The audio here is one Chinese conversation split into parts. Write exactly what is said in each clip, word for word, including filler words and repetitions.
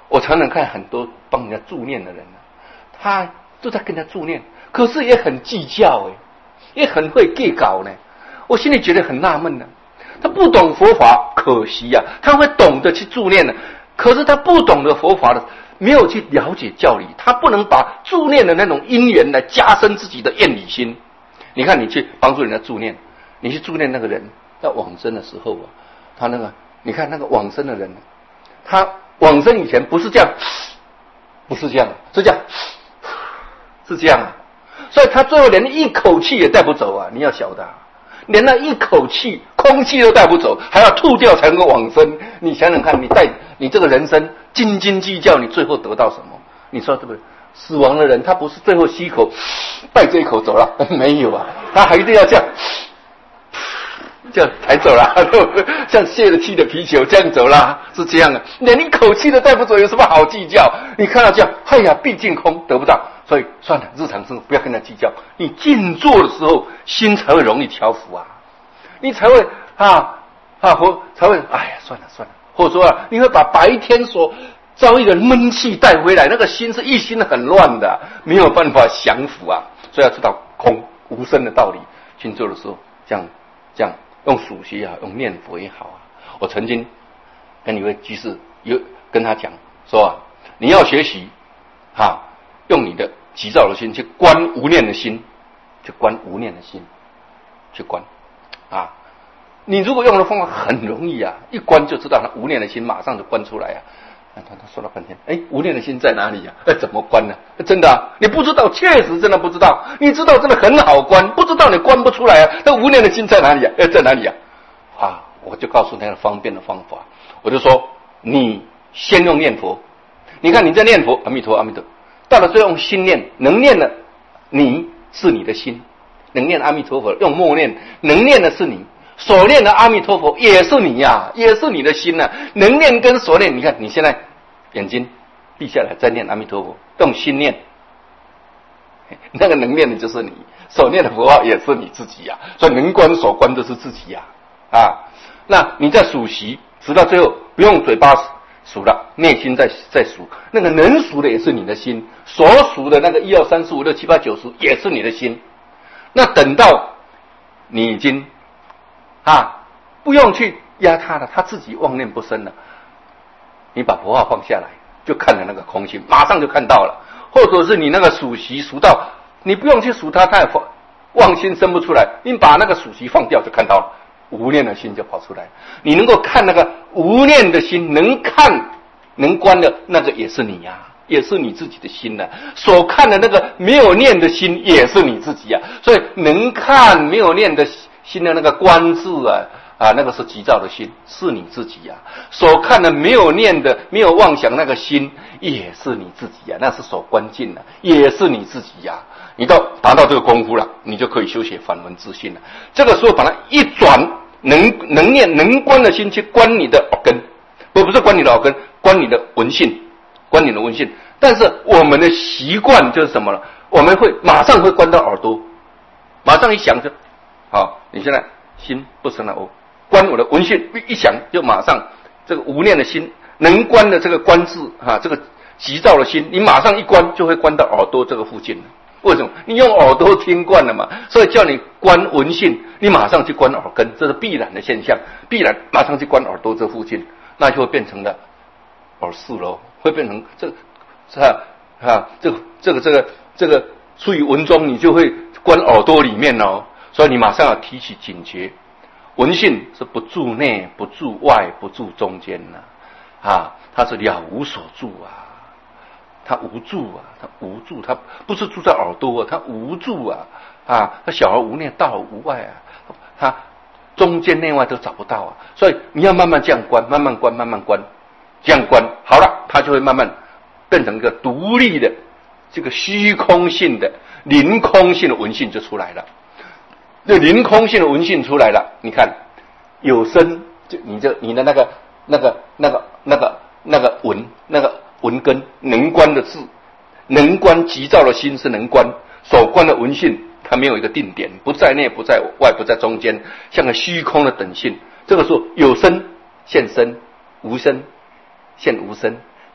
我常常看很多帮人家助念的人啊，他都在跟他助念，可是也很计较哎，也很会计较呢。我心里觉得很纳闷呢。他不懂佛法，可惜啊，他会懂得去助念的，可是他不懂得佛法的，没有去了解教理，他不能把助念的那种因缘来加深自己的厌离心。你看，你去帮助人家助念，你去助念那个人，在往生的时候啊，他那个，你看那个往生的人，他往生以前不是这样，不是这样，是这样，是这样啊，所以他最后连一口气也带不走啊！你要晓得啊，连那一口气空气都带不走，还要吐掉才能够往生。你想想看，你带你这个人生斤斤计较，你最后得到什么？你说对不对？死亡的人他不是最后吸一口带这一口走了，没有啊，他还一定要这样这样才走了，像泄了气的皮球这样走啦，是这样的，连一口气都带不走，有什么好计较？你看到这样，哎呀，毕竟空得不到，所以算了，日常生活不要跟他计较。你静坐的时候，心才会容易调伏啊，你才会啊啊，或才会哎呀，算了算了，或者说啊，你会把白天所遭遇的闷气带回来，那个心是一心很乱的，没有办法降服啊。所以要知道空无声的道理。静坐的时候，这样这样。用数息也好，用念佛也好啊。我曾经跟一位居士有跟他讲说啊，你要学习啊，用你的急躁的心去观无念的心，去观无念的心，去观啊。你如果用的方法很容易啊，一观就知道他无念的心，马上就观出来啊。他他说了半天，哎，无念的心在哪里呀、啊？怎么观呢？真的啊，你不知道，确实真的不知道。你知道真的很好观，不知道你观不出来啊。那无念的心在哪里呀、啊？在哪里呀、啊？啊，我就告诉他方便的方法，我就说你先用念佛，你看你在念佛，阿弥陀阿弥陀，到了最后用心念，能念的你是你的心，能念阿弥陀佛用默念，能念的是你。所念的阿弥陀佛也是你呀、啊，也是你的心呐、啊。能念跟所念，你看你现在眼睛闭下来，再念阿弥陀佛，用心念，那个能念的就是你，所念的佛号也是你自己呀、啊。所以能观所观都是自己呀、啊，啊，那你在数息，数到最后不用嘴巴数了，内心在在数，那个能数的也是你的心，所数的那个一二三四五六七八九十也是你的心。那等到你已经啊，不用去压他了，他自己妄念不生了。你把佛号放下来，就看了那个空心，马上就看到了。或者是你那个数息数到，你不用去数他，他也妄心生不出来。你把那个数息放掉，就看到了无念的心就跑出来。你能够看那个无念的心，能看能观的那个也是你呀、啊，也是你自己的心呢、啊。所看的那个没有念的心，也是你自己呀、啊。所以能看没有念的心的那个观字啊啊，那个是急躁的心，是你自己呀、啊。所看的没有念的、没有妄想那个心，也是你自己呀、啊。那是所观境啊，也是你自己呀、啊。你到达到这个功夫了，你就可以修写反闻自性了。这个时候把它一转，能能念能观的心去观你的耳根，不不是观你的耳根，观你的闻性，观你的闻性。但是我们的习惯就是什么呢？我们会马上会观到耳朵，马上一想就。好，你现在心不生了哦，观我的闻性，一想就马上这个无念的心能观的这个观字哈，这个急躁的心，你马上一观就会观到耳朵这个附近了。为什么？你用耳朵听惯了嘛，所以叫你观闻性，你马上去观耳根，这是必然的现象，必然马上去观耳朵这附近，那就会变成了耳识咯，会变成这是吧？啊，这个这个这个这个出于文中，你就会观耳朵里面哦。所以你马上要提起警觉，闻性是不住内、不住外、不住中间呐、啊，啊，它是了无所住啊，它无住啊，它无住，它不是住在耳朵啊，它无住啊，啊，它小而无内，大而无外啊，它中间内外都找不到啊，所以你要慢慢这样观，慢慢观，慢慢观，这样观好了，它就会慢慢变成一个独立的这个虚空性的凌空性的闻性就出来了。这凌空性的闻性出来了，你看有声，就你这你的那个那个那个那个那个闻那个闻根能观的字，能观急躁的心是能观，所观的闻性它没有一个定点，不在内不在外不在中间，像个虚空的等性。这个时候有声现声，无声现无声，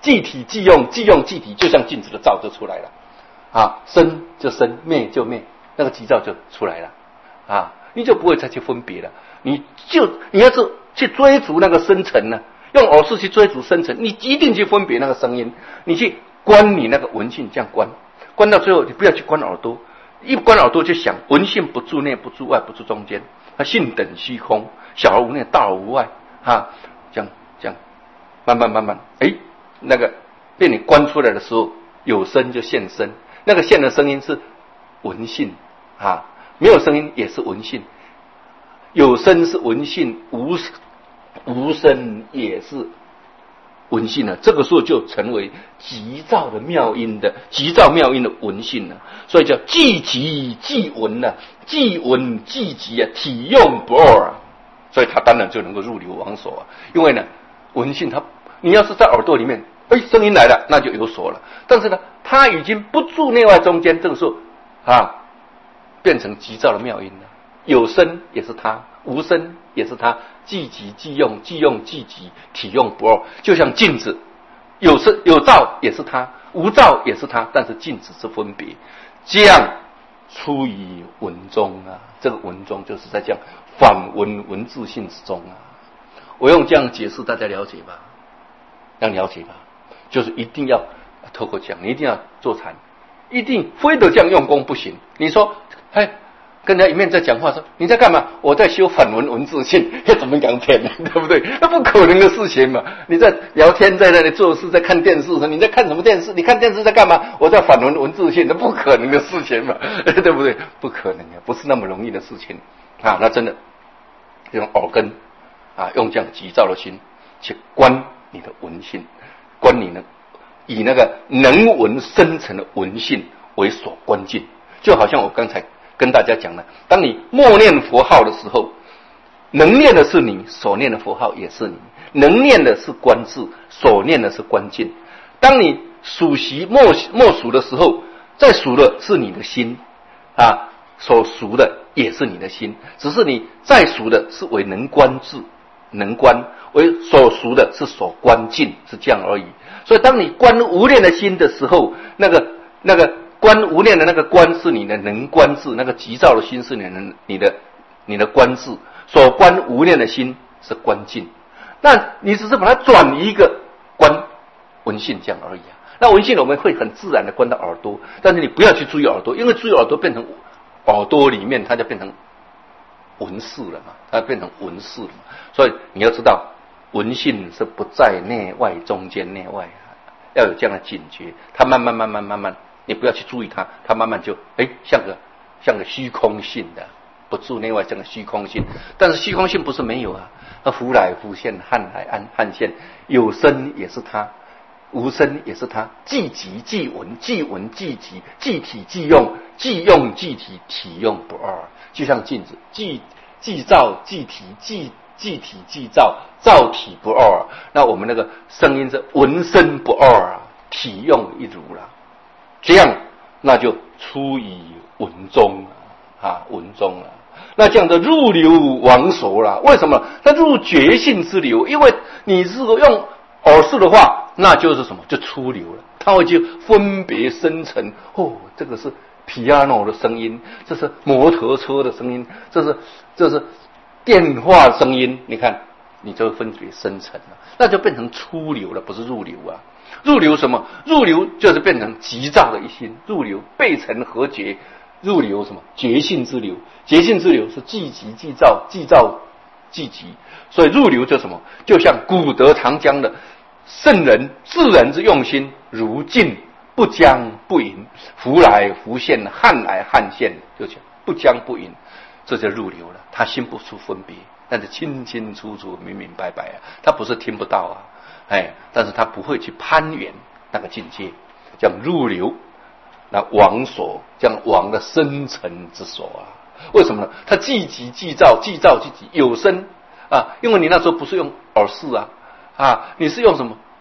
即体即用，即用即体，就像镜子的照就出来了啊，生就生，灭就灭，那个即照就出来了啊，你就不会再去分别了，你就你要是去追逐那个深层呢，用耳识去追逐深层，你一定去分别那个声音，你去观你那个闻性，这样观，观到最后，你不要去观耳朵，一观耳朵就想闻性不住内，不住外，不住中间，它性等虚空，小而无内，大而无外啊，这样这样，慢慢慢慢，哎，那个被你观出来的时候，有声就现声，那个现的声音是闻性啊，没有声音也是闻性，有声是闻性，无无声也是闻性了，这个时候就成为极照的妙音的极照妙音的闻性了，所以叫即极即闻了，即闻即极啊，体用不二啊，所以它当然就能够入流王所啊，因为呢，闻性它你要是在耳朵里面，哎，声音来了，那就有所了，但是呢，它已经不住内外中间，这个时候啊，变成极照的妙音了，有声也是它，无声也是它。即极即用，即用即极，体用不二，就像镜子，有声有照也是它，无照也是它，但是镜子是分别，这样出于文中啊，这个文中就是在讲反文文字性之中啊。我用这样解释，大家了解吧？要了解吧？就是一定要透过讲，你一定要坐禅，一定非得这样用功不行。你说，哎。跟人家一面在讲话说你在干嘛？我在修反文文字性，要怎么讲天呢？对不对？那不可能的事情嘛！你在聊天，在那里做事，在看电视，你在看什么电视？你看电视在干嘛？我在反文文字性，那不可能的事情嘛，对不对？不可能的，不是那么容易的事情啊！那真的用耳根啊，用这样急躁的心去观你的闻性，观你呢，以那个能闻深层的闻性为所观境，就好像我刚才跟大家讲了，当你默念佛号的时候，能念的是你，所念的佛号也是你，能念的是观字，所念的是观境。当你数息默默数的时候，在数的是你的心啊，所数的也是你的心，只是你在数的是为能观字，能观为所数的是所观境，是这样而已。所以当你观无念的心的时候，那个那个观无念的那个观是你的能观字，那个急躁的心是你的你的你的观字，所观无念的心是观境。那你只是把它转移一个观闻性这样而已啊。那闻性我们会很自然的观到耳朵，但是你不要去注意耳朵，因为注意耳朵变成耳朵里面它就变成闻识了嘛，它变成闻识了嘛。所以你要知道，闻性是不在内外中间内外啊，要有这样的警觉。它慢慢慢慢慢慢。你不要去注意它，它慢慢就哎像个像个虚空性的，不住内外像个虚空性。但是虚空性不是没有啊，它浮来浮现，汉来汉汉现，有声也是它，无声也是它，即即即闻，即闻即即，即体即用，即用即体，体用不二。就像镜子，即即照即体，即即体即照，照体不二。那我们那个声音是闻声不二啊，体用一如了。这样，那就出于文中啊，文中了。那这样的入流王所了，为什么？它入觉性之流，因为你如果用耳识的话，那就是什么？就出流了。它会去分别深层。哦，这个是 piano 的声音，这是摩托车的声音，这是这是电话声音。你看，你就分别深层了，那就变成出流了，不是入流啊。入流什么？入流就是变成急躁的一心，入流背尘和觉，入流什么？觉性之流，觉性之流是即急即躁，即躁即急，所以入流就什么？就像古德长江的圣人自然之用心，如镜不将不迎，浮来浮现，汉来汉现，就讲不将不迎，这就入流了。他心不出分别，但是清清楚楚、明明白白啊，他不是听不到啊。哎，但是他不会去攀援那个境界，叫入流。那王所，叫王的深层之所啊。为什么呢？他即急即躁，即躁即急，有声啊。因为你那时候不是用耳识啊，啊，你是用什么？用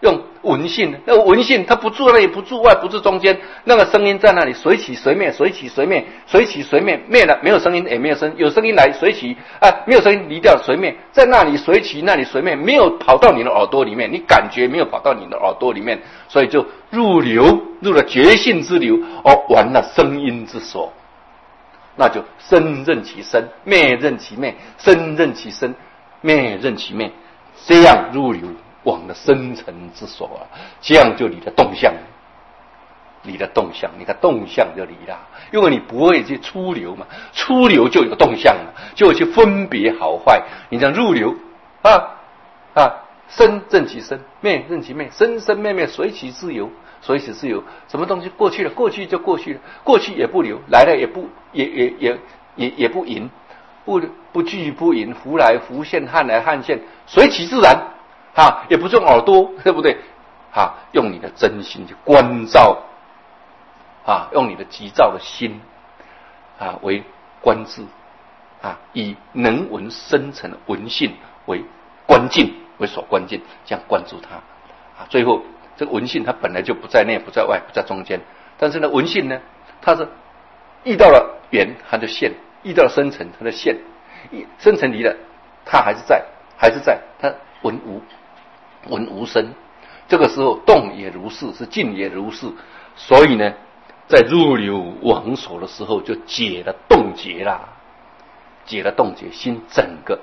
闻性，那个闻性它不住内不住外不住中间，那个声音在那里随起随灭，随起随灭，随起随灭，灭了没有声音也没有声，有声音来随起啊，没有声音离掉随灭，在那里随起那里随灭，没有跑到你的耳朵里面，你感觉没有跑到你的耳朵里面，所以就入流，入了觉性之流，哦，完了声音之所，那就生任其生，灭任其灭，生任其生，灭任其灭，这样入流往了深层之所啊，这样就离了动向，离了动向，你的动向就离了，因为你不会去出流嘛，出流就有动向了，就会去分别好坏。你这样入流啊啊，生任其生，灭任其灭，生生灭灭，随其自由，随其自由。什么东西过去了，过去就过去了，过去也不留，来了也不也也也也也不迎，不不惧不迎，浮来浮现，汉来汉现，随其自然。啊，也不是用耳朵，对不对？啊，用你的真心去关照，啊，用你的急躁的心，啊，为观自，啊，以能闻深层的闻性为关键，为所关键，这样关注它，啊，最后这个闻性它本来就不在内，不在外，不在中间，但是呢，闻性呢，它是遇到了缘，它就现；遇到了深层，它就现；深层离了，它还是在，还是在，它闻无。闻无声，这个时候动也如是，是静也如是，所以呢，在入流往所的时候，就解了动结啦，解了动结，心整个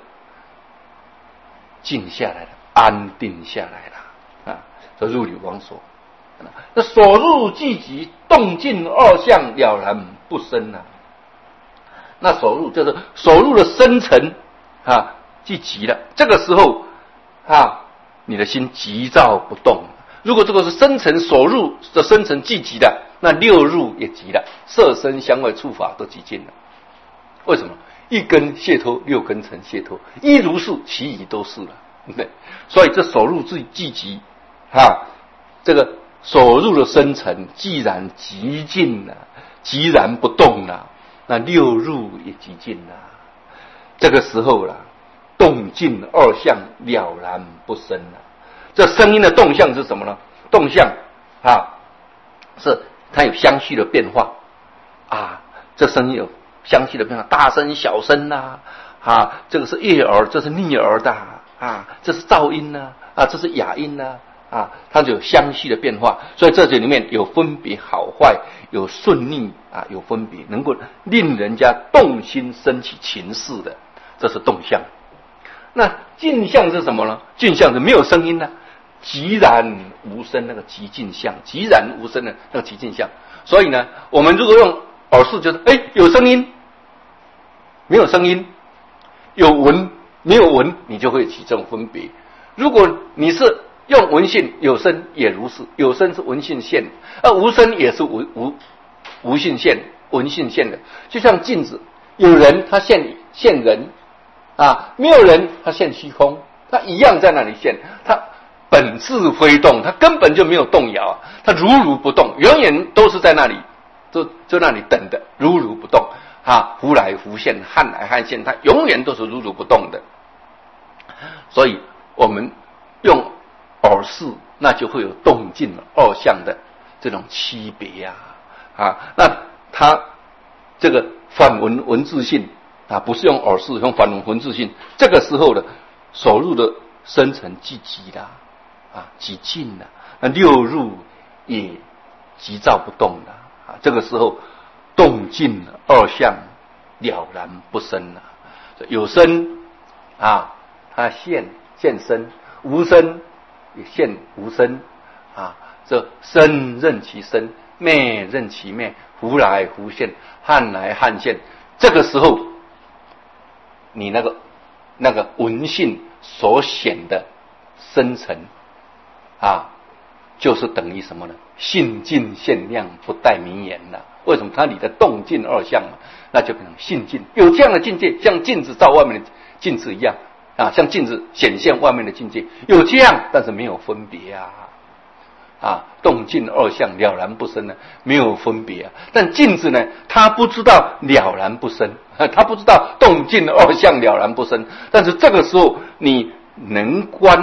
静下来了，安定下来了啊！这入流往所，那所入即极，动静二相了然不生啊。那所入就是所入的深层啊，即极了，这个时候啊。你的心急躁不动，如果这个是深层所入的深层即极的，那六入也急了，色声香味触法都极尽了。为什么？一根解脱，六根成解脱，一如是，其余都是了，对不对？所以这所入即即极啊，这个所入的深层既然极尽了，寂然不动了，那六入也极尽了。这个时候了。动静二相了然不生了。这声音的动向是什么呢？动向啊，是它有相续的变化啊。这声音有相续的变化，大声、小声呐、啊，啊，这个是悦耳，这是逆耳的啊，这是噪音呐、啊，啊，这是哑音呐、啊，啊，它就有相续的变化。所以这里面有分别好坏，有顺逆啊，有分别，能够令人家动心生起情事的，这是动向。那静相是什么呢？静相是没有声音呢、啊，寂然无声，那个寂静相，寂然无声的那个寂静相。所以呢，我们如果用耳识，就是哎有声音，没有声音，有闻没有闻，你就会起这种分别。如果你是用闻性，有声也如是，有声是闻性现，而无声也是无无无性现，闻性现的。就像镜子，有人他现现人。啊，没有人，他现虚空，他一样在那里现，他本质非动，他根本就没有动摇，他如如不动，永远都是在那里，就就那里等的，如如不动啊，浮来浮现，汉来汉现，他永远都是如如不动的。所以我们用耳识，那就会有动静二相的这种区别呀、啊，啊，那他这个反文文字性。啊，不是用耳识，用反文文字性。这个时候的所入的深层即极啦，啊，极静了。那六入也急躁不动了。啊，这个时候动静二相了然不生了。有声啊，它现现声；无声也现无声。啊，这生任其生，灭任其灭，浮来浮现，汉来汉现。这个时候。你那个那个闻性所显的深层啊，就是等于什么呢？性静限量，不待名言了。为什么？它里的动静二相嘛，那就变成性静。有这样的境界，像镜子照外面的镜子一样啊，像镜子显现外面的境界，有这样，但是没有分别啊。啊，动静二相了然不生呢，没有分别啊。但镜子呢，他不知道了然不生，他不知道动静二相了然不生。但是这个时候，你能观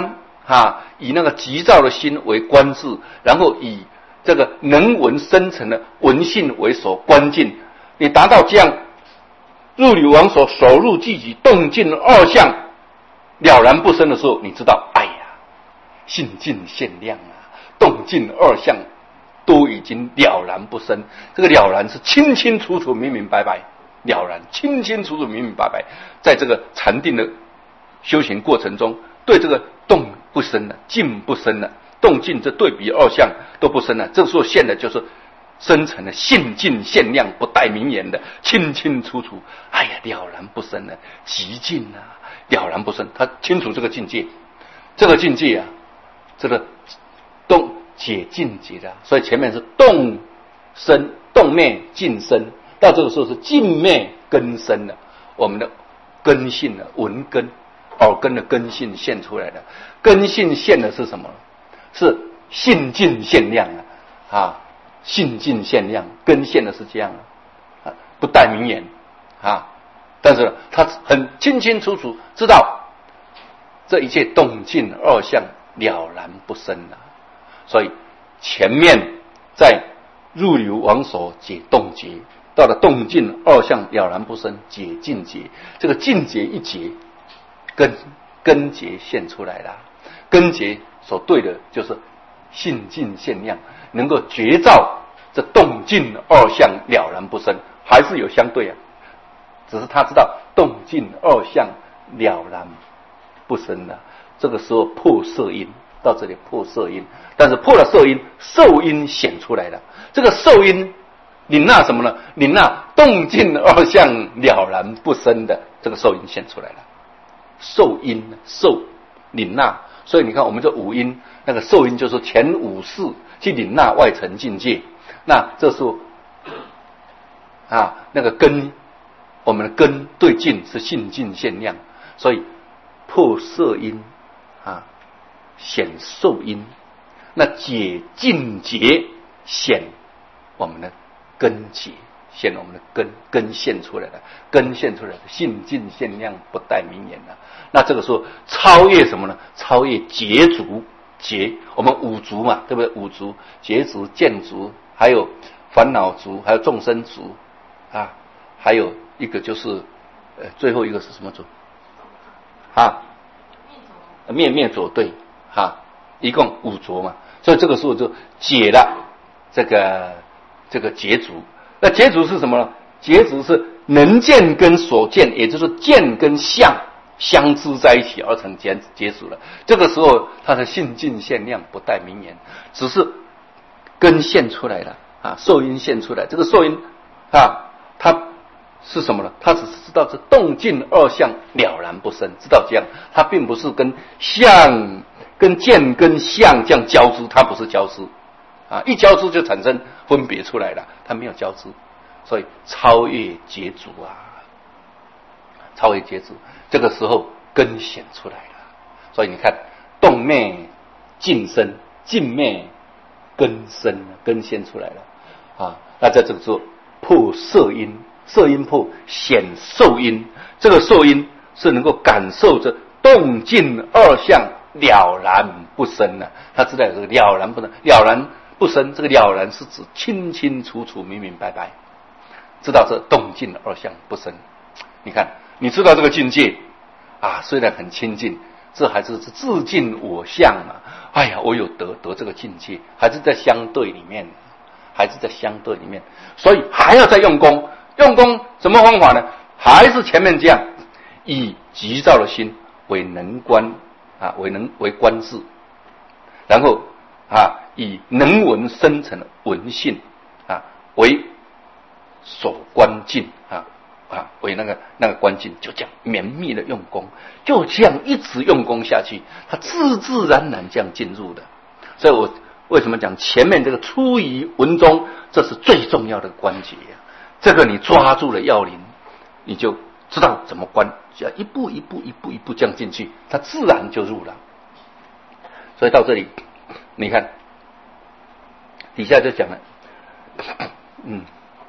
啊，以那个急躁的心为观志，然后以这个能闻深沉的闻性为所观境。你达到这样入理王所守入寂寂动静二相了然不生的时候，你知道，哎呀，性尽限量啊，动静二相都已经了然不生。这个了然是清清楚楚、明明白白，了然清清楚楚、明明白白。在这个禅定的修行过程中，对这个动不生了，静不生了，动静这对比二相都不生了。这时候现的就是深层的性尽限量，不带名言的，清清楚楚。哎呀，了然不生了，极尽啊，了然不生。他清楚这个境界，这个境界啊，这个动解尽解的。所以前面是动生，动灭尽生，到这个时候是尽灭根生了。我们的根性呢，闻根。耳根的根性现出来的，根性现的是什么？是性尽限量啊！啊，性尽限量，根现的是这样啊，不带名言啊，但是他很清清楚楚知道这一切动静二相了然不生了。所以前面在入流往所解动结，到了动静二相了然不生解尽结，这个尽结一结。根根结现出来了，根结所对的就是性尽限量，能够觉照这动静二相了然不生，还是有相对啊，只是他知道动静二相了然不生了。这个时候破色音，到这里破色音，但是破了色音，受音显出来了。这个受音领纳什么呢？领纳动静二相了然不生的这个受音现出来了。受音受领纳，所以你看我们这五音，那个受音就是前五识去领纳外层境界。那这时候啊，那个根，我们的根对境是性尽限量，所以破色音啊，显受音。那解尽结显我们的根结。现我们的根根现出来了，根现出来的性尽限量，不带名言了。那这个时候超越什么呢？超越结足结，我们五足嘛，对不对？五足，结足、见足，还有烦恼足，还有众生足啊，还有一个就是呃，最后一个是什么足？啊，面面左对，哈、啊，一共五足嘛。所以这个时候就解了这个这个结足。那结足是什么呢？结足是能见跟所见，也就是见跟相相知在一起而成结结足了。这个时候它的性尽限量，不带名言，只是根现出来了啊，受音现出来。这个受音啊，它是什么呢？它只是知道这动静二相了然不生，知道这样，它并不是跟相、跟见、跟相这样交织，它不是交织。啊，一交织就产生分别出来了，它没有交织，所以超越结足啊，超越结足，这个时候根显出来了。所以你看，动灭尽生，尽灭根生，根现出来了啊。那在这个时候破色音，色音破显受音，这个受音是能够感受着动静二相了然不生了。他知道有这个了然不生，了然不生，这个了然是指清清楚楚、明明白白，知道这动静二相不生。你看，你知道这个境界啊，虽然很亲近，这还是是自尽我相嘛。哎呀，我有得得这个境界，还是在相对里面，还是在相对里面，所以还要再用功。用功什么方法呢？还是前面这样，以急躁的心为能观啊，为能为观智，然后啊。以能闻深层的闻性啊为所观境啊啊为那个那个观境，就这样绵密的用功，就这样一直用功下去，他自自然然这样进入的。所以我为什么讲前面这个出于文中，这是最重要的关节啊。这个你抓住了要领，你就知道怎么观，只要一步一步一步一步这样进去，他自然就入了。所以到这里，你看。底下就讲了，嗯，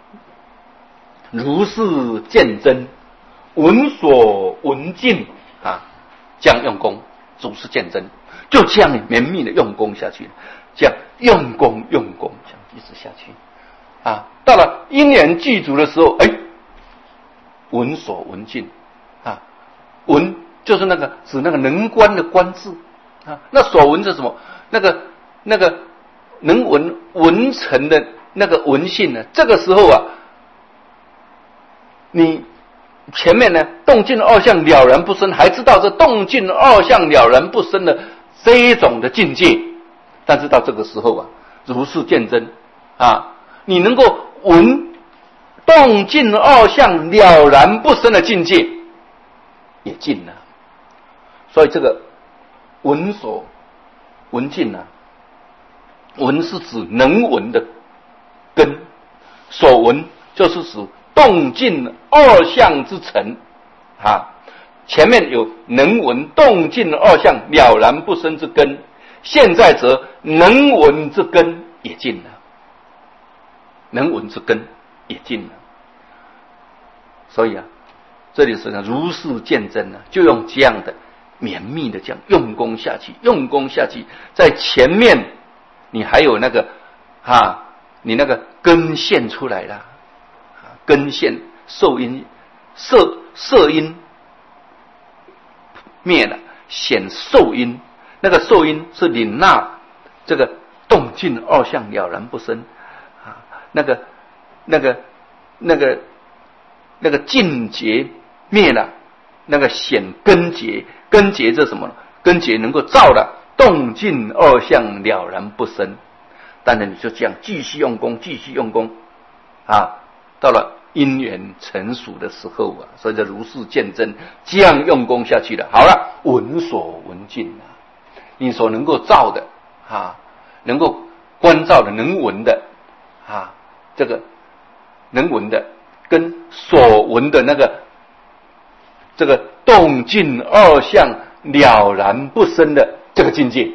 如是见真，闻所闻尽啊，这样用功，如是见真， 就这样绵密的用功下去，这样用功用功，这样一直下去啊。到了因缘具足的时候，哎，闻所闻尽啊，闻就是那个指那个能观的观字啊，那所闻是什么？那个那个能闻闻成的那个闻性呢？这个时候啊，你前面呢动静二相了然不生，还知道这动静二相了然不生的这一种的境界，但是到这个时候啊，如是见真啊，你能够闻动静二相了然不生的境界也尽了。所以这个闻所闻尽啊，闻是指能闻的根，所闻就是指动静二相之成啊。前面有能闻动静二相了然不生之根，现在则能闻之根也尽了，能闻之根也尽了。所以啊，这里是如是见真啊，就用这样的绵密的这样用功下去，用功下去，在前面你还有那个啊，你那个根现出来了，根现受因色色因灭了，显受因，那个受因是领纳这个动静二相了然不生啊，那个那个那个那个尽结灭了，那个显根结，根结这什么呢？根结能够照了动静二相了然不生。当然你就这样继续用功，继续用功啊，到了因缘成熟的时候啊，所以叫如是见真，这样用功下去了。好了，闻所闻尽啊，你所能够照的啊，能够观照的，能闻的啊，这个能闻的跟所闻的那个这个动静二相了然不生的这个境界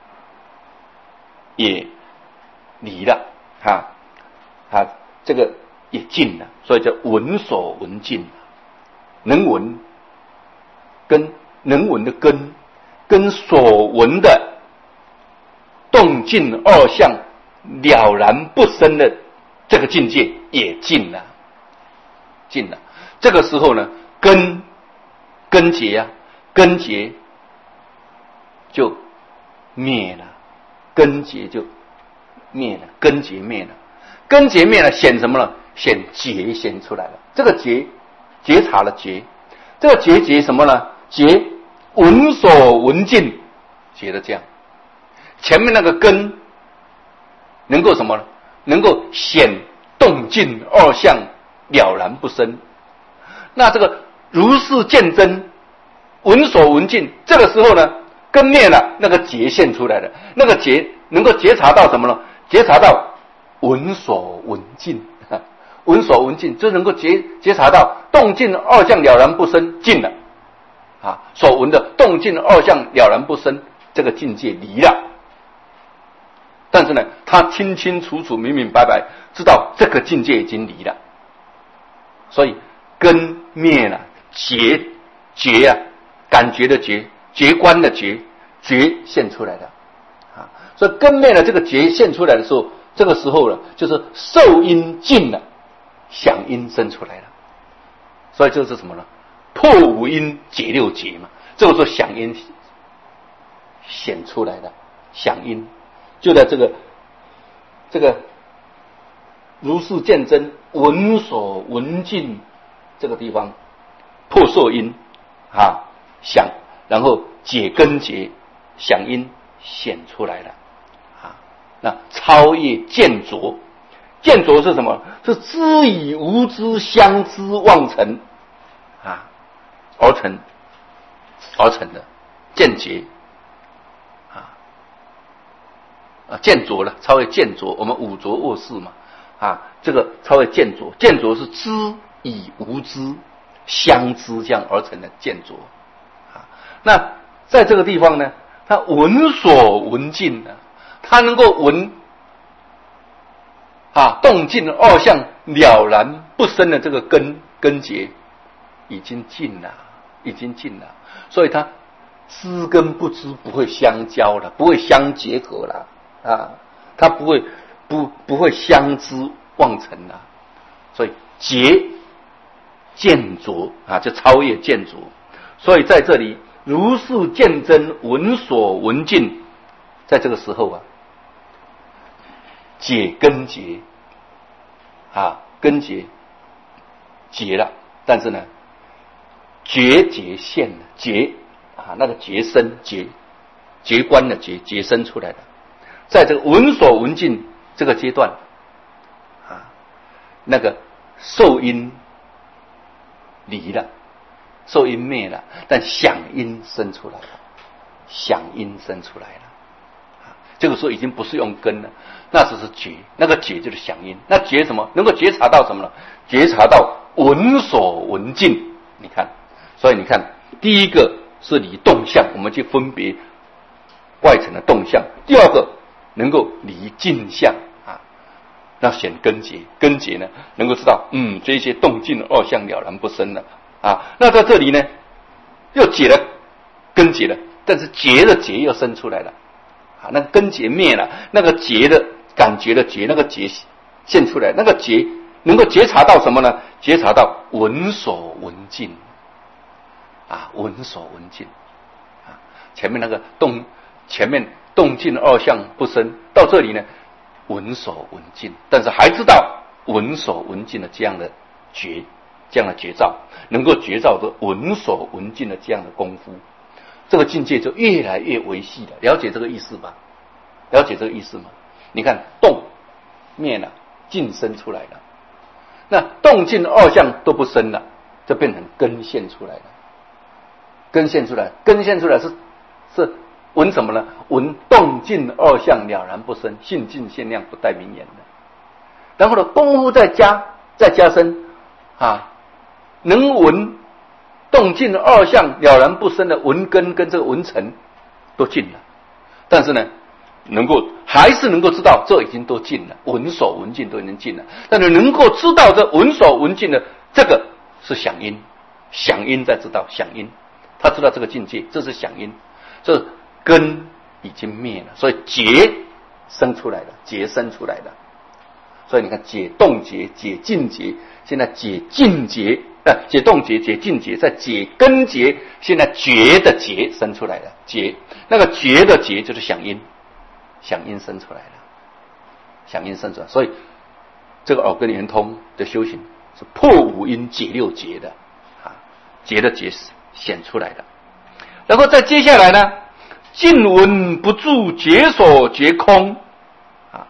也离了啊啊，这个也尽了，所以叫闻所闻尽。能闻跟能闻的根跟所闻的动静二相了然不生的这个境界也尽了，尽了。这个时候呢，根根结啊，根结就灭了，根结就灭了，根结灭了，根结灭了，显什么呢？显觉显出来了。这个觉觉察了觉，这个觉觉什么呢？觉闻所闻尽，觉得这样。前面那个根能够什么呢？能够显动静二相了然不生。那这个如是见真，闻所闻尽，这个时候呢，根灭了，那个觉现出来了，那个觉能够觉察到什么呢？觉察到闻所闻尽，闻所闻尽就能够觉觉察到动静二相了然不生，尽了啊，所闻的动静二相了然不生，这个境界离了。但是呢，他清清楚楚、明明白白知道这个境界已经离了，所以根灭了，觉觉啊，感觉的觉，觉观的觉，觉现出来了啊。所以根灭了，这个觉现出来的时候，这个时候呢，就是受因尽了，响因生出来了。所以这是什么呢？破五因解六结嘛，这个时候响因显出来了，响因就在这个这个如是见真，闻所闻尽这个地方破受因啊，响，然后解根结，响因显出来了啊。那超越见着，见着是什么？是知以无知相知妄成啊而成而成的见结啊，见着了，超越见着，我们五浊恶世嘛啊，这个超越见着，见着是知以无知相知这样而成的见着啊。那在这个地方呢，他闻所闻尽了，他能够闻啊动静二相了然不生的这个根根结已经尽了，已经尽了，所以他知跟不知不会相交了，不会相结合了啊，它不会不不会相知忘尘了，所以结见着啊，就超越见着。所以在这里如是见真，闻所闻尽，在这个时候啊，解根结啊，根结结了，但是呢，觉结现了，结啊，那个结生结结观的结结生出来的，在这个闻所闻尽这个阶段啊，那个受因离了，受因灭了，但响因生出来了，响因生出来了，啊，这个时候已经不是用根了，那只是觉，那个觉就是响因，那觉什么？能够觉察到什么呢？觉察到闻所闻尽，你看，所以你看，第一个是离动向，我们去分别外层的动向；第二个能够离尽向啊，那显根结，根结呢能够知道，嗯，这些动静二相了然不生了啊。那在这里呢，又解了根结了，但是结的结又生出来了啊，那个根结灭了，那个结的感觉的结，那个结现出来，那个结能够觉察到什么呢？觉察到闻所闻尽啊，闻所闻尽啊，前面那个动，前面动静二相不生，到这里呢，闻所闻尽，但是还知道闻所闻尽的这样的觉，这样的觉照，能够觉照的闻所闻尽的这样的功夫，这个境界就越来越维系了。了解这个意思吧？了解这个意思吗？你看动灭了，尽生出来了，那动静二相都不生了，就变成根现出来了。根现出来，根现出来是是闻什么呢？闻动静二相了然不生，性尽限量不待名言的。然后呢，功夫再加再加深啊，能闻动静二相了然不生的闻根跟这个闻尘都尽了，但是呢，能够还是能够知道这已经都尽了，闻所闻尽都已经尽了，但是能够知道这闻所闻尽的这个是响因，响因再知道响因。他知道这个境界，这是响因，这根已经灭了，所以结生出来了，结生出来了。所以你看，解动结、解尽结，现在解尽结，呃，解动结、解尽结，在解根结，现在觉的结生出来了，结那个觉的结就是响因，响因生出来了，响因生出来，所以这个耳根圆通的修行是破五阴解六结的啊，结的结显出来的。然后再接下来呢，尽闻不住解所解空啊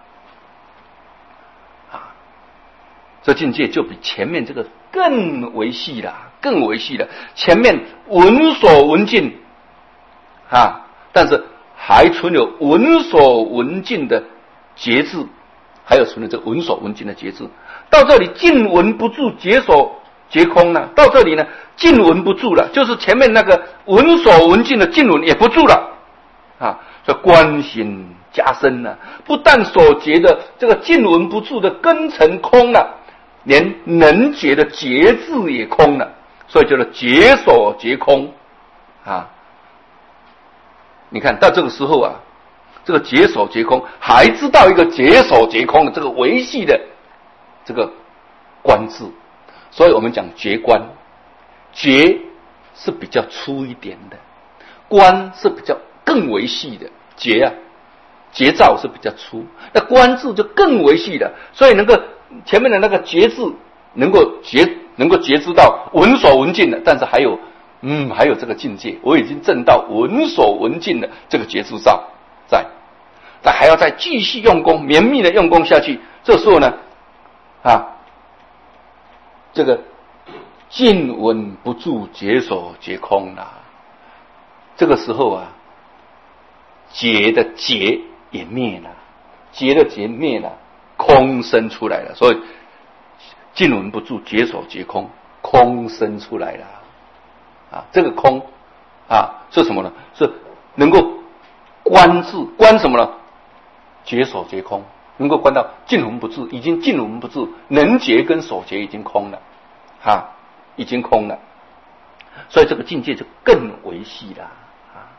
啊，这境界就比前面这个更维系了，更维系了。前面闻所闻尽啊，但是还存有闻所闻尽的节制，还有存有这个闻所闻尽的节制。到这里尽闻不住解所解空呢，到这里呢，尽闻不住了，就是前面那个闻所闻尽的尽闻也不住了啊，所以观心加深了，不但所觉的这个尽闻不住的根尘空了，连能觉的觉智也空了，所以叫做解所解空啊。你看到这个时候啊，这个解所解空还知道一个解所解空的这个维系的这个观智。所以我们讲觉观，觉是比较粗一点的，观是比较更维系的，觉啊，觉照是比较粗，那观智就更维系的，所以能够前面的那个觉智能够觉能够觉知到闻所闻尽的，但是还有嗯还有这个境界，我已经证到闻所闻尽的这个觉知照在，但还要再继续用功，绵密的用功下去，这时候呢啊。这个尽闻不住解所解空啦，这个时候啊，解的解也灭了，解的解灭了，空生出来了，所以尽闻不住解所解空，空生出来了啊，这个空啊是什么呢？是能够观智，观什么呢？解所解空。能够观到尽闻不住，已经尽闻不住，能觉跟所觉已经空了，哈，已经空了，所以这个境界就更维系了啊。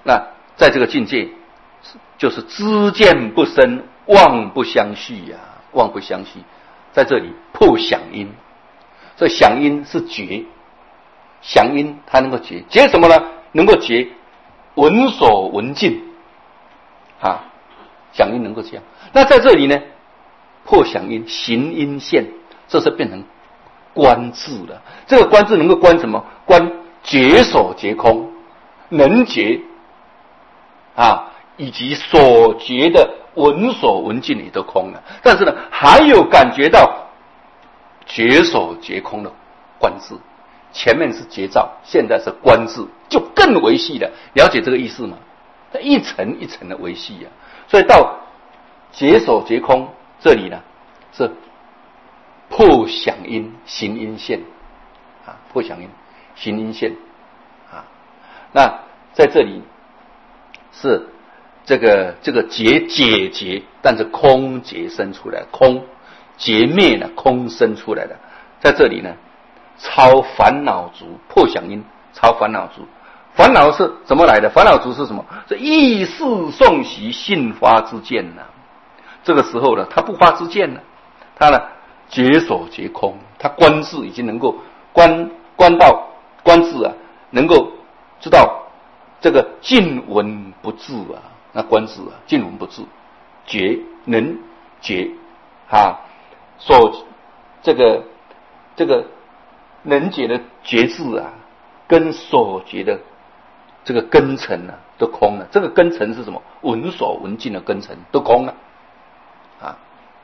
那在这个境界，就是知见不生，妄不相续呀、啊，妄不相续，在这里破响音，所以响音是觉，响音它能够觉，觉什么呢？能够觉闻所闻尽，啊，响音能够这样。那在这里呢，破响音，行音现，这是变成观智了。这个观智能够观什么？观觉所觉空，能觉啊，以及所觉的闻所闻尽也都空了。但是呢，还有感觉到觉所觉空的观智。前面是觉照，现在是观智，就更维系了。了解这个意思吗？它一层一层的维系啊。所以到觉所觉空这里呢，是破响音行音现啊，破响音行音现啊。那在这里是这个这个觉解结，但是空结生出来，空结灭了，空生出来的。在这里呢，超烦恼足，破响音，超烦恼足。烦恼是怎么来的？烦恼足是什么？是意识诵习信发之见呐、啊。这个时候呢，他不发之见了，他呢觉所觉空，他观智已经能够观观到观智啊，能够知道这个尽闻不至啊，那观智啊，尽闻不至，觉能觉啊，所这个这个能觉的觉智啊，跟所觉的这个根尘啊，都空了。这个根尘是什么？闻所闻尽的根尘都空了啊。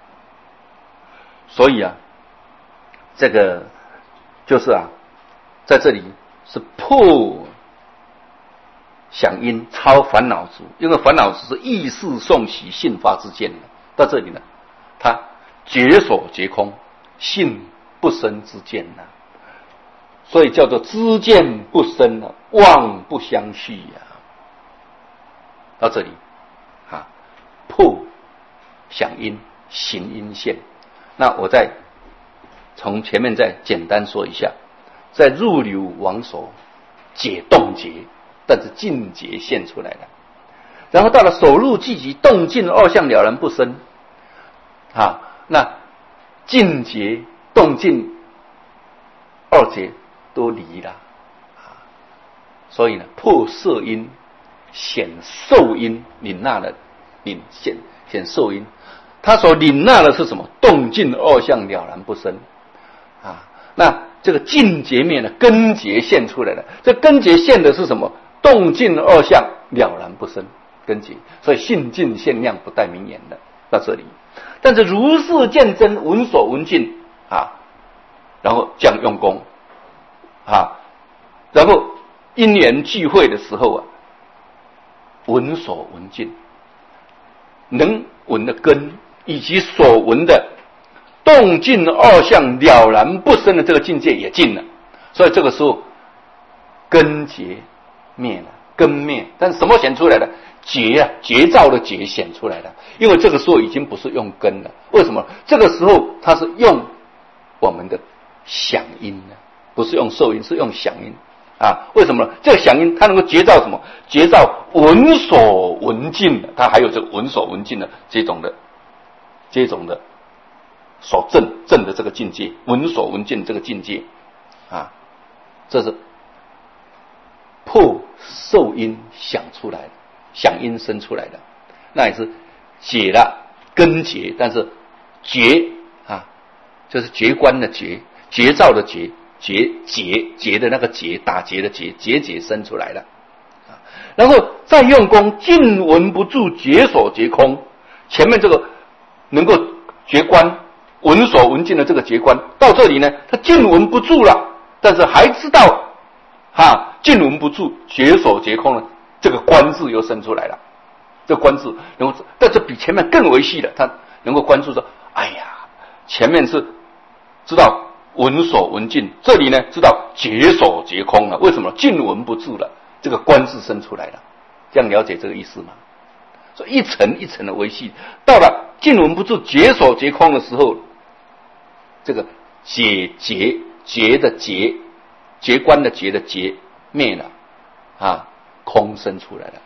所以啊，这个就是啊，在这里是破响音，超烦恼足。因为烦恼只是意识诵习信发之见的，到这里呢，他觉所觉空，信不生之见呢、啊。所以叫做知见不生啊，妄不相续呀、啊。到这里啊，破响音行音现。那我再从前面再简单说一下，在入流往所解动结，但是尽结现出来了。然后到了手入寂极，动尽二相了然不生啊，那尽结动尽二结都离了啊，所以呢，破色音显受音，领纳了领显显受音。他所领纳的是什么？动尽二相了然不生啊。那这个尽结灭呢，根结现出来了。这根结现的是什么？动尽二相了然不生，根结。所以性尽现量不待名言的到这里。但是如是见真，闻所闻尽啊，然后这样用功啊，然后因缘聚会的时候啊，闻所闻尽，能闻的根以及所闻的动尽二相了然不生的这个境界也尽了。所以这个时候根结灭了，根灭，但是什么显出来了？结啊，结造的结显出来了。因为这个时候已经不是用根了，为什么？这个时候它是用我们的响音了，不是用受音，是用响音啊。为什么？这个响音它能够结造什么？结造闻所闻尽的，它还有这个闻所闻尽的这种的这种的所证证的这个境界，闻所闻尽这个境界啊，这是破受音想出来的，响音生出来的，那也是解了根结，但是结啊，就是结观的结，结造的结，结结结的那个结，打结的结，结结生出来了啊。然后再用功，尽闻不住，觉所觉空。前面这个能够觉观，闻所闻尽的这个觉观，到这里呢，他尽闻不住了，但是还知道啊，尽闻不住，觉所觉空了，这个观字又生出来了。这个观字，然后但是比前面更维系的，他能够关注说，哎呀，前面是知道闻所闻尽，这里呢知道觉所觉空了。为什么？尽闻不住了，这个观字生出来了。这样了解这个意思吗？所以一层一层的维系，到了尽闻不住，觉所觉空的时候，这个解结结的结，结观的结的结灭了啊，空生出来了。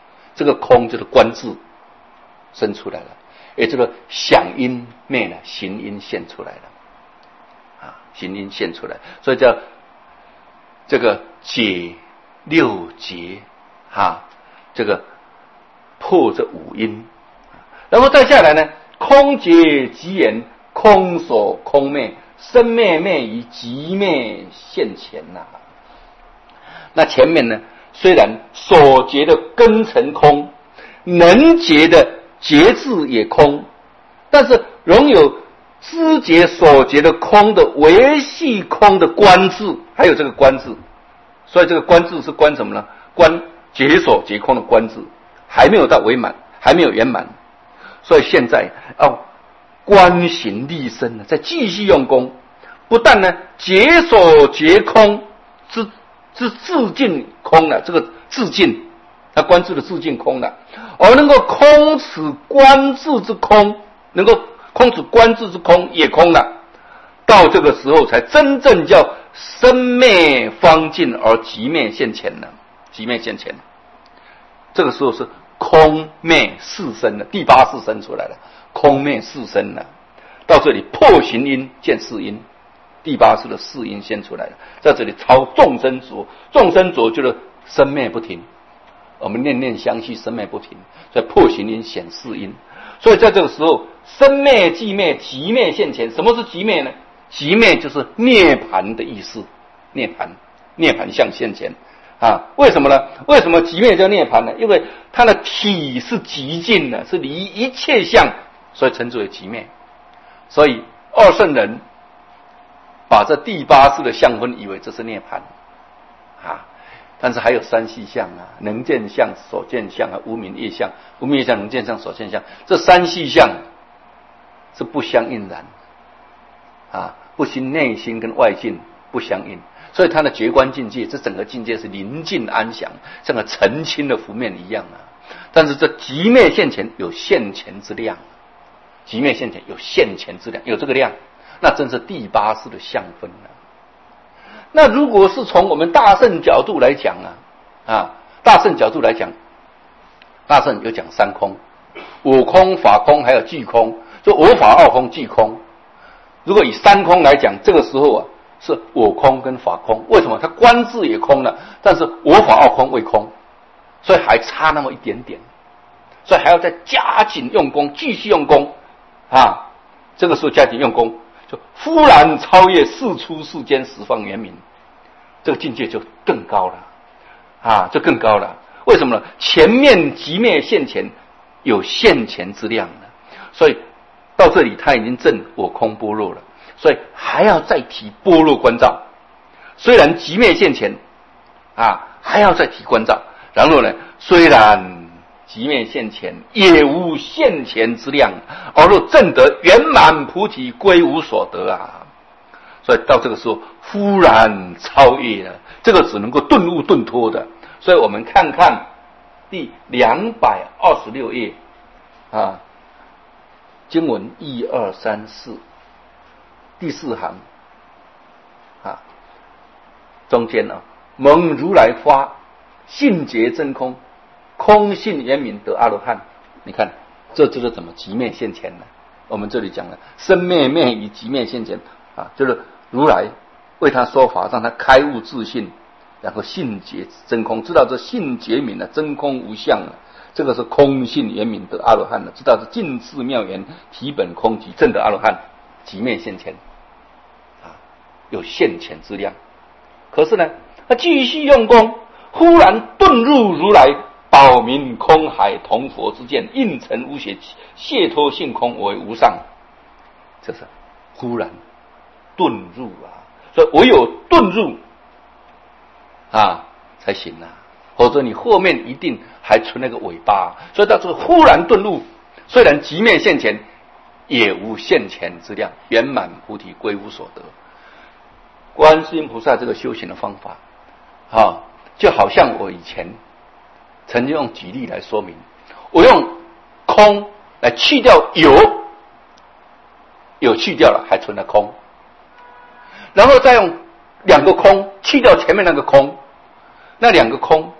这个空就是观字生出来了，也就是响音灭了，形音现出来了，啊，形音现出来，所以叫这个解六节，哈、啊，这个破这五音，然后再下来呢，空结即言，空所空灭，生灭灭于即灭现前呐、啊。那前面呢，虽然所结的根尘空，能结的结字也空，但是仍有知结所结的空的维系空的观字，还有这个观字，所以这个观字是观什么呢？观结所结空的观字，还没有到为满，还没有圆满，所以现在要观行立身呢，再继续用功，不但呢结所结空之之自尽空了，这个自尽，他观字的自尽空了，而能够空此观字之空，能够空此观字之空也空了，到这个时候才真正叫生灭方尽而即灭现前了，即灭现前，这个时候是空灭四身了，第八世生出来了，空灭四身了，到这里破形音见四音，第八世的四音先出来了，在这里超众生浊，众生浊就是生灭不停，我们念念相续，生灭不停，所以破形音显四音，所以在这个时候生灭即灭，即灭现前。什么是即灭呢？即灭就是涅槃的意思，涅槃，涅槃向现前啊。为什么呢？为什么即灭叫涅槃呢？因为它的体是极尽的，是离一切相，所以称之为即灭。所以二圣人把这第八世的相分以为这是涅槃啊，但是还有三细相啊，能见相、所见相啊，无明业相、无明业相、能见相、所见相，这三细相是不相应然啊，不心内心跟外境不相应，所以他的觉观境界，这整个境界是宁静安详，像个澄清的湖面一样啊。但是这即灭现前有现前之量，即灭现前有现前之量，有这个量，那真是第八世的相分了、啊。那如果是从我们大圣角度来讲啊，啊，大圣角度来讲，大圣有讲三空，我空、法空还有俱空，就我法二空俱空。如果以三空来讲，这个时候啊是我空跟法空，为什么？它观字也空了，但是我法二空未空，所以还差那么一点点，所以还要再加紧用功，继续用功啊。这个时候加紧用功，就忽然超越世出世间十方圆明，这个境界就更高了啊，就更高了。为什么呢？前面即灭现前有现前之量了，所以到这里他已经证我空般若了，所以还要再提般若观照。虽然即灭现前啊，还要再提观照。然后呢，虽然即灭现前，也无现前之量，而若证得圆满菩提，归无所得啊。所以到这个时候，忽然超越了，这个只能够顿悟顿脱的。所以我们看看第两百二十六页啊，经文一二三四，第四行啊，中间啊，蒙如来发，性觉真空，空性圆明得阿罗汉。你看，这就是怎么即灭现前呢？我们这里讲了，生灭灭于即灭现前啊，就是如来为他说法，让他开悟自信，然后性觉真空，知道这性觉明了，真空无相了，这个是空性圆明得阿罗汉了，知道是尽智妙圆，体本空寂，证得阿罗汉，即灭现前啊，有现前之量。可是呢，他继续用功，忽然遁入如来宝明空海同佛之见，应成无邪，解脱性空为无上。这是忽然遁入啊，所以唯有遁入啊才行啊，否则你后面一定还存那个尾巴。所以到这个忽然遁入，虽然即灭现前，也无现前之量，圆满菩提，归无所得。观世音菩萨这个修行的方法啊，就好像我以前曾经用举例来说明，我用空来去掉有，有去掉了，还存了空，然后再用两个空去掉前面那个空，那两个空，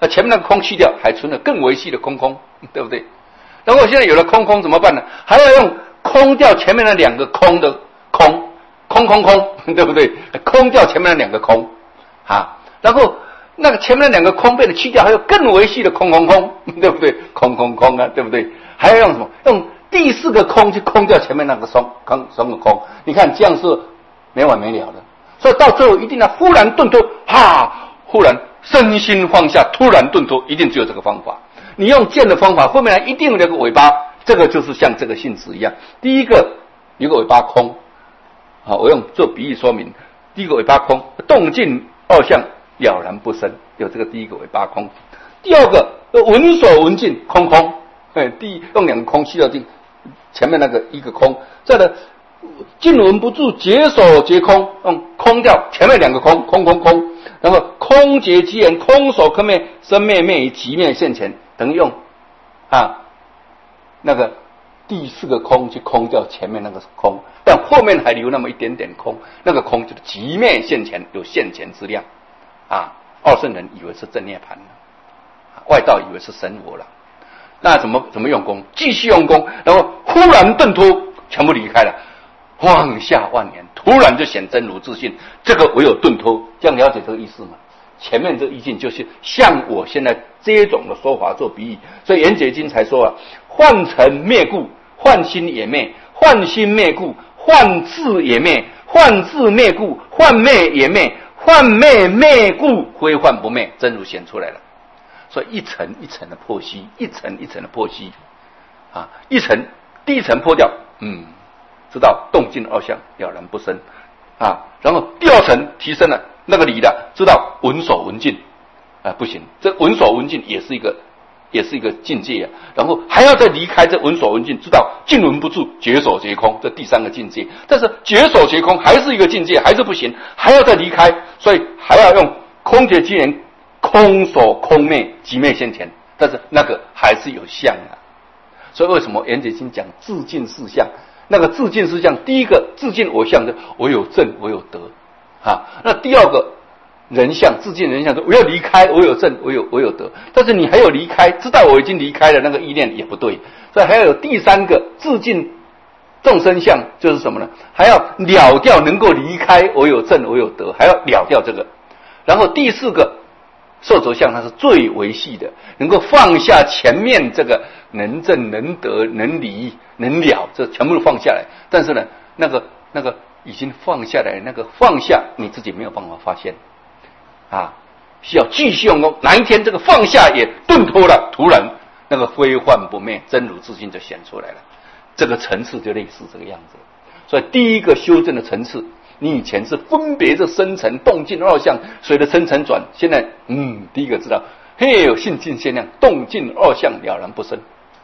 那前面那个空去掉，还存了更维系的空空，对不对？然后现在有了空空怎么办呢？还要用空掉前面那两个空的空，空空空，对不对？空掉前面那两个空啊，然后那个前面那两个空被你去掉，还有更维系的空空空，对不对？空空空啊，对不对？还要用什么？用第四个空去空掉前面那个松空松的空，你看这样是没完没了的。所以到最后一定要忽然顿脱，哈，忽然身心放下，突然顿脱，一定只有这个方法。你用剑的方法，后面一定有那个尾巴，这个就是像这个性质一样。第一个有个尾巴空，好，我用做比喻说明。第一个尾巴空，动静二相了然不生，有这个第一个尾巴空。第二个闻所闻尽空空，哎，第一用两个空去掉进前面那个一个空，再来静闻不住，解手皆空，用空掉前面两个空，空空空，然后空结即言，空手空灭，生灭灭于即灭现前，等于用啊那个第四个空去空掉前面那个空，但后面还留那么一点点空，那个空就是即灭现前，有现前之量啊。二圣人以为是正涅盘了，外道以为是神我了，那怎么怎么用功？继续用功，然后忽然顿脱，全部离开了。放下万年，突然就显真如自信，这个唯有顿脱，这样了解这个意思吗？前面这个意境就是像我现在这种的说法做比喻，所以圆觉经才说啊，幻尘灭故，幻心也灭；幻心灭故，幻智也灭；幻智灭故，幻灭也灭；幻灭灭故，非幻不灭，真如显出来了。所以一层一层的剖析，一层一层的剖析啊，一层第一层破掉，嗯。知道动静二相了然不生啊，然后第二层提升了那个理的，知道闻所闻尽啊，不行，这闻所闻尽也是一个也是一个境界啊，然后还要再离开这闻所闻尽，知道静闻不住，解手皆空，这第三个境界。但是解手皆空还是一个境界，还是不行，还要再离开，所以还要用空觉即言，空所空灭，即灭现前，但是那个还是有相啊。所以为什么圆觉经讲自尽四相？那个自尽是相，第一个自尽我相的，我有正，我有德啊。那第二个人相，自尽人相说我要离开，我有正，我有我有德。但是你还有离开，知道我已经离开了，那个意念也不对。所以还要有第三个自尽众生相，就是什么呢？还要了掉能够离开，我有正，我有德，还要了掉这个。然后第四个受着相，它是最维系的，能够放下前面这个能正能得能离能了，这全部都放下来。但是呢，那个那个已经放下来，那个放下你自己没有办法发现啊，需要继续用功。哪一天这个放下也顿脱了，突然那个非幻不灭真如自性就显出来了。这个层次就类似这个样子。所以第一个修正的层次，你以前是分别着生成动静二相，随着生成转，现在嗯，第一个知道，嘿，有性尽限量，动静二相了然不生。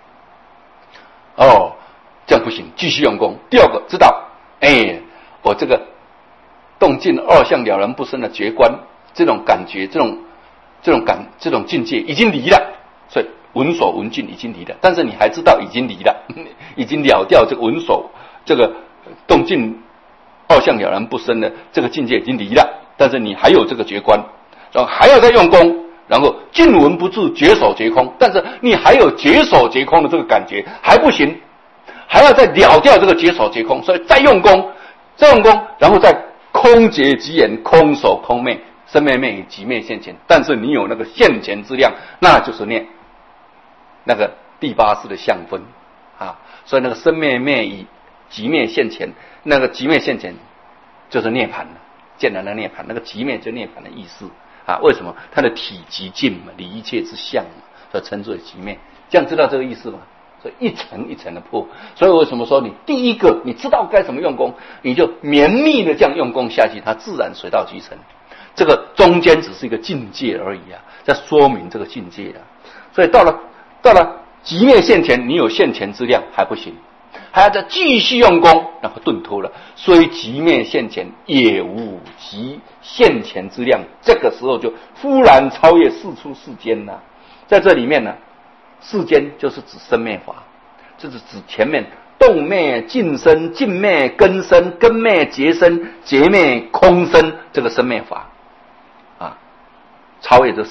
哦，这样不行，继续用功。第二个知道，哎，我这个动静二相了然不生的觉观，这种感觉，这种这种感，这种境界已经离了，所以闻所闻尽已经离了，但是你还知道已经离了，已经了掉这个闻所这个动静二相了然不生的这个境界已经离了，但是你还有这个觉观，然后还要再用功，然后静闻不住，解手皆空，但是你还有解手皆空的这个感觉还不行，还要再了掉这个解手皆空，所以再用功，再用功，然后再空结即言，空手空灭，生灭灭于即灭现前。但是你有那个现前之量，那就是念那个第八识的相分啊，所以那个生灭灭于即灭现前，那个即灭现前就是涅槃了，见到那涅槃，那个即灭就涅槃的意思啊。为什么？它的体极尽嘛，离一切之相嘛，所以称之为即灭。这样知道这个意思吗？所以一层一层的破。所以为什么说你第一个你知道该怎么用功，你就绵密的这样用功下去，它自然水到渠成。这个中间只是一个境界而已啊，在说明这个境界啊。所以到了到了即灭现前，你有现前之量还不行，还要再继续用功，然后顿脱了。虽即灭现前，也无即现前之量。这个时候就忽然超越世出世间了。在这里面呢，世间就是指生灭法，这是指前面动灭、尽生、尽灭、根生、根灭、结生、结灭、空生这个生灭法啊，超越这世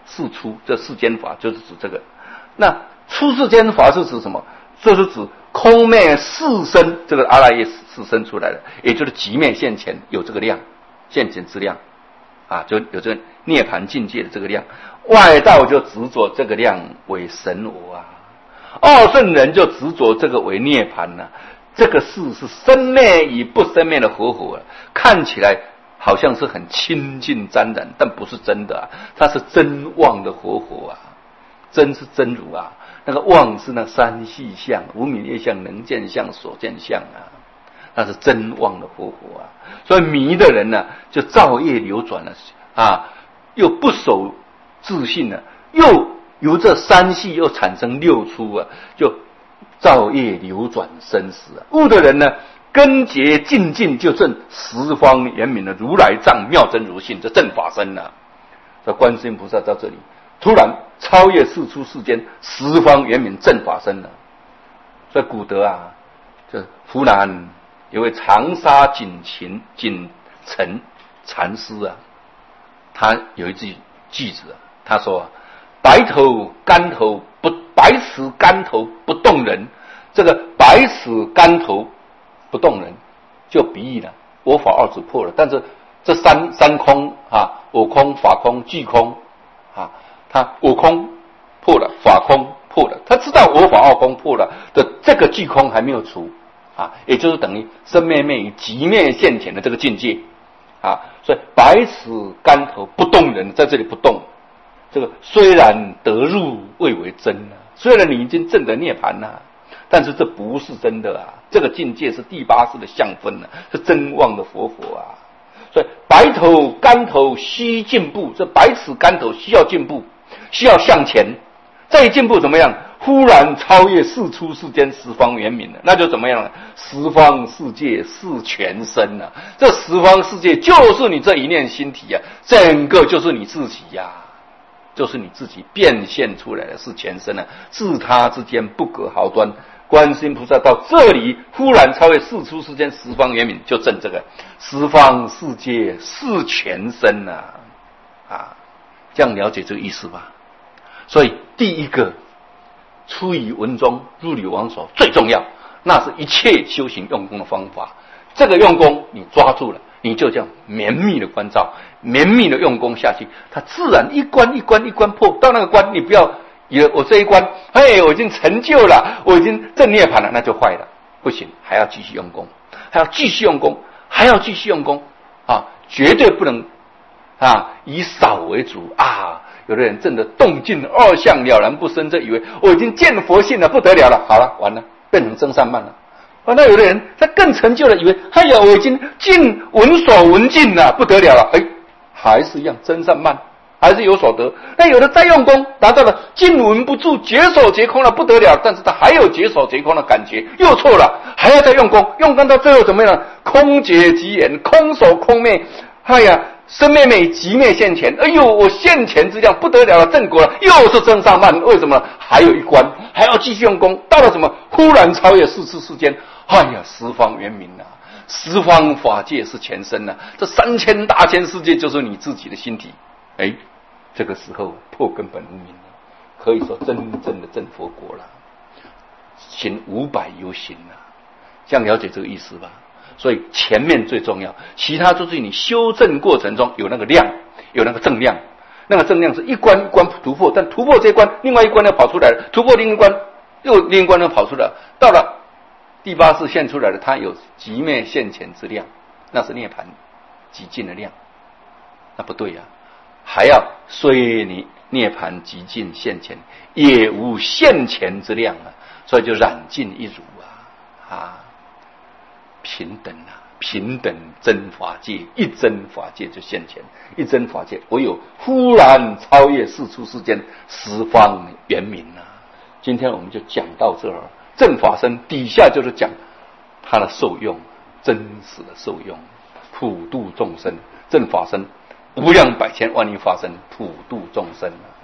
世出，这世间法就是指这个。那出世间法是指什么？就是指空灭四身，这个阿赖耶四身出来的，也就是极灭现前有这个量，现前之量啊，就有这个涅槃境界的这个量。外道就执着这个量为神我啊，二圣人就执着这个为涅槃呐、啊。这个事是生灭与不生灭的活火、啊，看起来好像是很清净沾染，但不是真的啊，它是真妄的活火啊，真是真如啊，那个妄是那三细相、无明业相、能见相、所见相啊，那是真妄的活火啊。所以迷的人呢、啊，就造业流转了啊，又不守自信了、啊，又由这三细又产生六出啊，就造业流转生死啊。悟的人呢，根结尽尽就证十方圆明的如来藏妙真如性，这正法身啊。这观世音菩萨到这里突然超越世出世间十方圆明正法身了。所以古德啊，这湖南有位长沙锦勤锦城禅师啊，他有一句句子啊，他说、啊、白头竿头不白尺竿头不动人，这个白尺竿头不动人，就比喻了我法二字破了，但是这三三空啊，我空、法空、俱空啊，他我空破了，法空破了，他知道我法二空破了的这个俱空还没有除啊，也就是等于生灭灭与极灭现前的这个境界啊，所以白尺竿头不动人，在这里不动。这个虽然得入未为真啊，虽然你已经证得涅槃了、啊，但是这不是真的啊！这个境界是第八识的相分啊，是真妄的佛佛啊！所以白头竿头需进步，这白尺竿头需要进步，需要向前，再进步怎么样？忽然超越世出世间十方圆明了，那就怎么样了？十方世界是全身啊！这十方世界就是你这一念心体啊，整个就是你自己呀、啊！就是你自己变现出来的是全身啊，自他之间不隔毫端。观世音菩萨到这里忽然超越世出世间十方圆明，就证这个十方世界是全身啊，啊，这样了解这个意思吧。所以第一个出于文中入理王所最重要，那是一切修行用功的方法。这个用功你抓住了，你就这样绵密的关照，绵密的用功下去，它自然一关一关一关破。到那个关，你不要以为我这一关，嘿，我已经成就了，我已经正涅槃了，那就坏了，不行，还要继续用功，还要继续用功，还要继续用功啊！绝对不能啊以少为主啊！有的人证得动静二相了然不生，这以为我已经见佛性了，不得了了，好了，完了，变成真善慢了。啊，那有的人他更成就了，以为哎呀，我已经尽闻所闻尽了，不得了了，哎，还是一样真善慢，还是有所得。那有的再用功，达到了尽闻不住、绝手绝空了，不得了，但是他还有绝手绝空的感觉，又错了，还要再用功，用功到最后怎么样？空觉即言，空手空灭，哎呀，生灭灭即灭现前，哎呦，我现前之量不得了了，正果了，又是真善慢，为什么？还有一关，还要继续用功，到了什么？忽然超越世出世间。哎呀，十方圆明啊，十方法界是全身啊，这三千大千世界就是你自己的心体。哎，这个时候破根本无明了，可以说真正的证佛果了，行五百由行啊，这样了解这个意思吧？所以前面最重要，其他都是你修正过程中有那个量，有那个正量，那个正量是一关一关突破，但突破这一关，另外一关又跑出来了，突破另一关，又另一关又跑出来了，到了第八识现出来的，它有极灭现前之量，那是涅槃极尽的量，那不对呀、啊，还要虽你涅槃极尽现前，也无现前之量啊，所以就染尽一如啊啊，平等啊，平等真法界，一真法界就现前，一真法界唯有忽然超越世出世间十方圆明啊。今天我们就讲到这儿。正法身底下就是讲他的受用，真实的受用，普度众生。正法身无量百千万亿法身，普度众生啊。